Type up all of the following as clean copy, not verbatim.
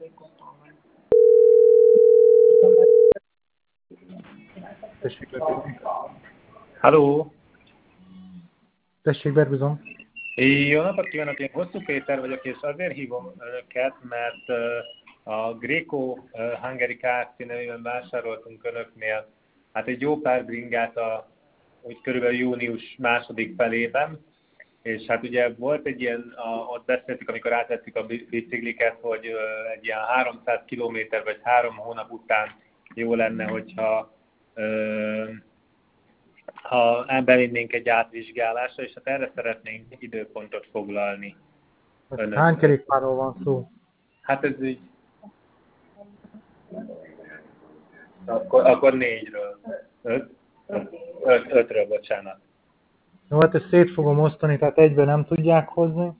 Tessék, Berbizon. Halló! Tessék, Berbizon. Jó napot kívánok, én Hosszú Péter vagyok, és azért hívom önöket, mert a Greco Hungary Kft. Nevében vásároltunk önöknél hát egy jó pár bringát úgy körülbelül június második felében, és hát ugye volt egy ilyen, ott beszéltük, amikor átvettük a bicikliket, hogy egy ilyen 300 kilométer vagy 3 hónap után jó lenne, hogyha bevinnénk egy átvizsgálásra, és hát erre szeretnénk időpontot foglalni. Hány kerékpárról van szó? Hát ez így... Akkor 4-ről. 5-ről, bocsánat. Jó, hát ezt szét fogom osztani, tehát egyben nem tudják hozni.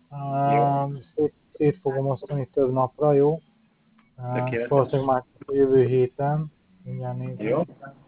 Szét fogom osztani több napra, jó? Valószínűleg már a jövő héten. Mindjárt nézem. Jó.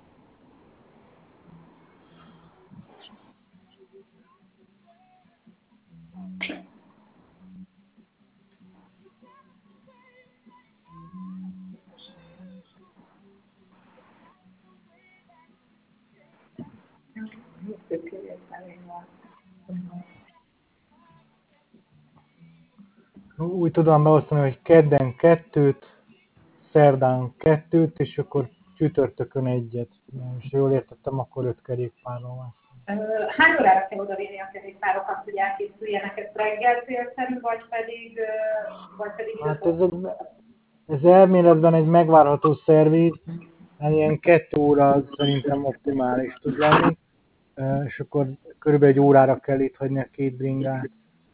Úgy tudom beosztani, hogy kedden 2-t, szerdán 2-t, és akkor csütörtökön 1-et. És jól értettem, akkor 5 kerékpárról van. Hány órára kell odavinni a kerékpárokat, hogy elkészüljenek? Ez reggel célszerű, vagy pedig hát ez elméletben egy megvárható szerviz, hát ilyen 2 óra szerintem optimális tud lenni, és akkor körülbelül 1 órára kell itt hagyni a 2 bringát.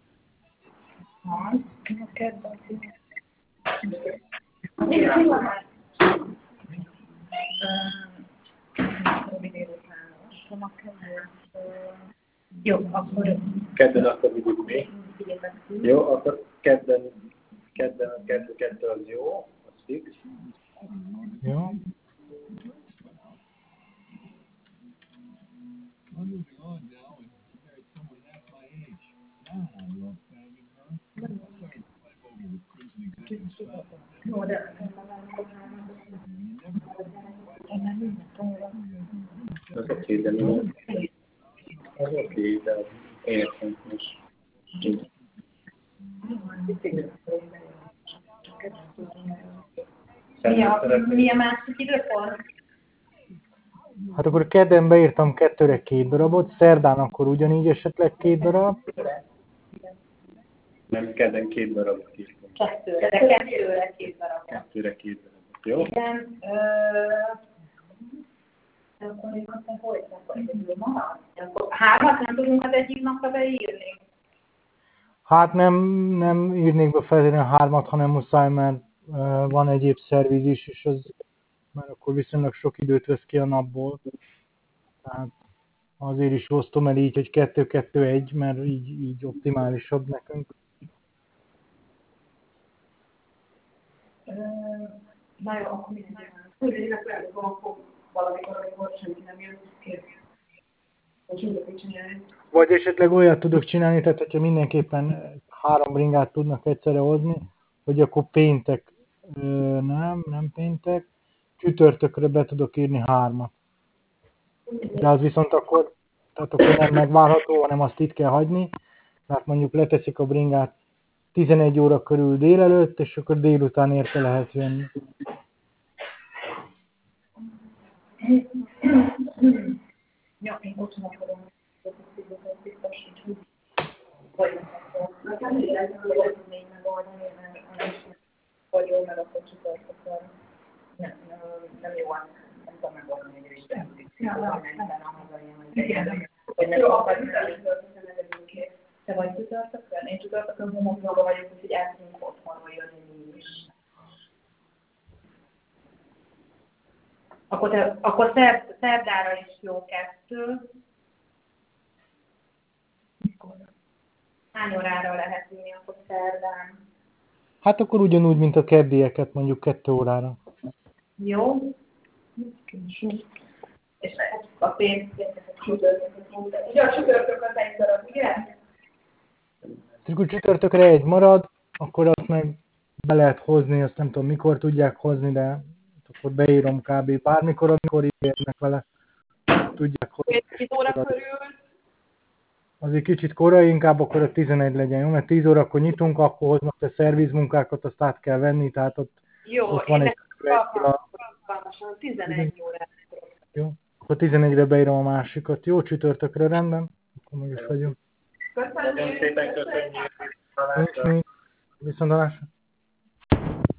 Jó, akkor... Kedden akkor vigyük mi. Jó, akkor kedden a 2 az jó, az fix. Jó. Az oké, de mi? Az oké, de értem is. Mi a másik időpont? Hát akkor kedden beírtam 2-re 2 darabot, szerdán akkor ugyanígy esetleg 2 darab. Nem, kedden 2 darabot írtam. 2-re 2 darab. 2-re 2 darabot, jó? Igen. Akkor én aztán akkor egyedül marad? Akkor 3-at nem tudunk az egyik napra beírni? Hát nem írnék be feltétlenül 3-at, hanem muszáj, mert van egyéb szerviz is, és az mert akkor viszonylag sok időt vesz ki a napból. Tehát azért is osztom el így, hogy 2-2-1, mert így optimálisabb nekünk. Na jó, akkor mindenki valamikor, amikor senki nem jön ki. Vagy esetleg olyat tudok csinálni, tehát hogyha mindenképpen 3 bringát tudnak egyszerre hozni, hogy akkor péntek, nem péntek, csütörtökre be tudok írni 3-at. De az viszont akkor nem megvárható, hanem azt itt kell hagyni, mert mondjuk leteszik a bringát 11 óra körül délelőtt, és akkor délután érte lehet jönni. Ja, én otthon akarom. Vagy nekem így lehet, hogy ez még megoldani, vagy jól meg akkor csütörtökön. Nem jó, nem tudom megoldani, hogy is tehetik. Te vagy csütörtökön? Én csütörtökön homokban vagyok, úgyhogy el tudunk otthonról jönni mi is. Akkor szerdára is jó 2. Hány órára lehet ülni akkor szerdán? Hát akkor ugyanúgy, mint a keddieket, mondjuk 2 órára. Jó. És a ugye a csütörtök az egy darab, ugye? Akkor csütörtökre 1 marad, akkor azt meg be lehet hozni, azt nem tudom mikor tudják hozni, de akkor beírom kb. Bármikor, amikor ígérnek vele, tudják hozni. 10 óra körül. Azért kicsit korai, inkább akkor a 11 legyen, jó? Mert 10 órakor nyitunk, akkor hoznak a szervizmunkákat, azt át kell venni, tehát Jó, ott van egy alkalmasan 11 órát. Jó, akkor 11-re beírom a másikat. Jó, csütörtökre rendben, akkor meg is vagyunk. Köszönöm Nagyon szépen köszönjük. Nincs még. Viszontlátásra.